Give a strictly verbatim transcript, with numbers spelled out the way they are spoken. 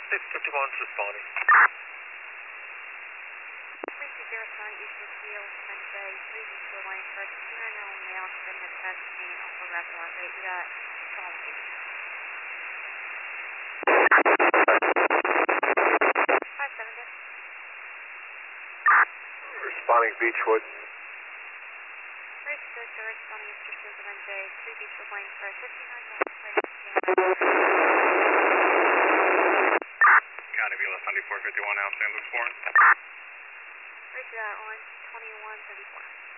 six fifty-one's responding. three two zero County Eastern Field, ten J, three Beachwood Lane, first two nine nine now, send the test and also rapid light rate. We got call eight. five seven zero. Responding Beachwood. three two zero County Eastern Field, ten J, three Beachwood Lane, first two nine nine now, County Vila seventy-four fifty-one now, San Luis Four. Reach that on twenty-one thirty-four.